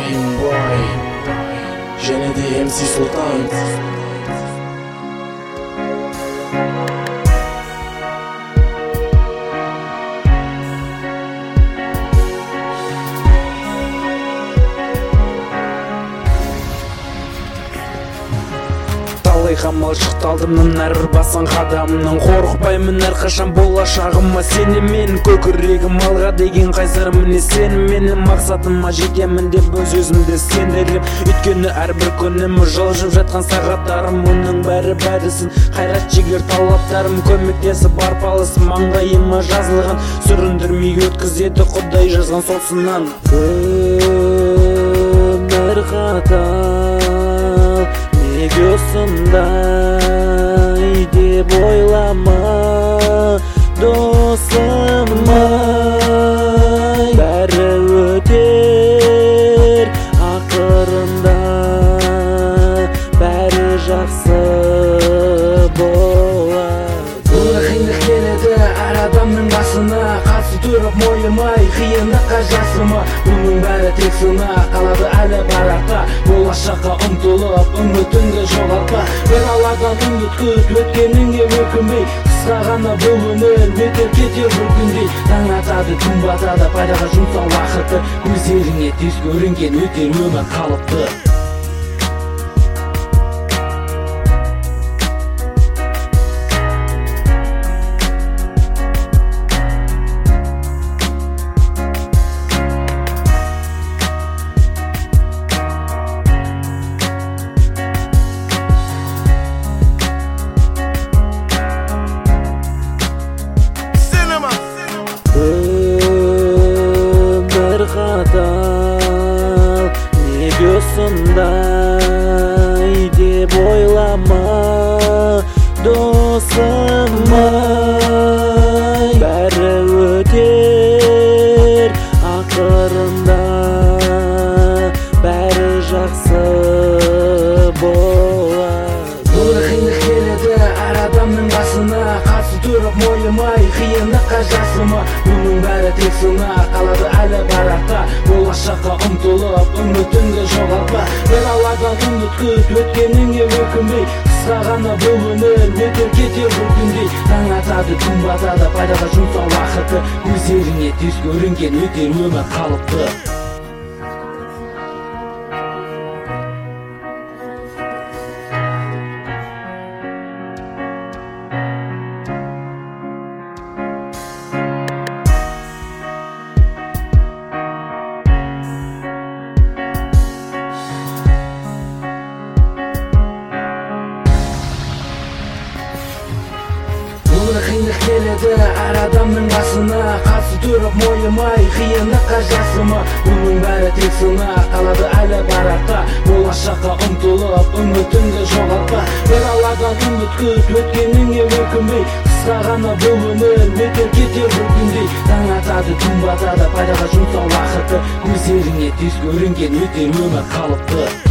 Ibrahim Boy және де MC Sultan. Қамал шықты алдымнан әрбір басқан қадамның, қорықпаймын әрқашан болашағыма сенемін. Көкірегім алға деген қайсар міне сенім, менің мақсатыма жетемін деп өз өзімді сендірем. Өйткені әрбір күнім жылжып жатқан сағаттарым, мұның бәрі-бәрісін қайрат жігер талаптарым көмектесіп арпалысып маңдайыма жазылған, сүріндірмей өткізеді Құдай жазған соқсынан. Өмір қатал неге осындай деп ойлама досым ай, бәрі өтер ақырында, бәрі жақсы болады. Бұл қиындық келеді әр адамның басына, қарсы тұрып мойымай қиындыққа жасыма. Бұның бәрі тек сынақ, қалады әлі бар артқа. Болашаққа ұмтылып үмітіңді жоғалтпа. Бір Алладан үміт күт, өткеніңе өкінбей. Қысқа ғана бұл өмір, өтер кетер бір күндей. Таң атады, күн батады, пайдаға жұмсау уақыты. Көздеріңе тез көрінген өтер өмір қалыпты. Өмір қатал неге осындай деп ойлама досым ай, бәрі өтер ақырында, бәрі жақсы болады. Бұл қиындық келеді әр адамның басына, қарсы тұрып мойымай қиындыққа жасыма. Бұның бәрі тек сынақ, қалады әлі бар артқа. Болашаққа ұмтылып үмітіңді жоғалтпа. Бір Алладан үміт күт, өткеніңе өкінбей. Қысқа ғана бұл өмір, өтер кетер бір күндей. Таң атады, күн батады, пайдаға жұмсау уақыты. Көздеріңе тез көрінген өтер өмір қалыпты. Қиындық келеді әр адамның басына, қарсы тұрып мойымай қиындыққа жасыма. Бұның бәрі тек сынақ, қалады әлі бар артқа. Болашаққа ұмтылып үмітіңді жоғалтпа. Бір Алладан үміт күт, өткеніңе өкінбей. Қысқа ғана бұл өмір, өтер кетер бір күндей. Таң атады, күн батады, пайдаға жұмсау уақыты. Көздеріңе тез көрінген өтер өмір қалыпты.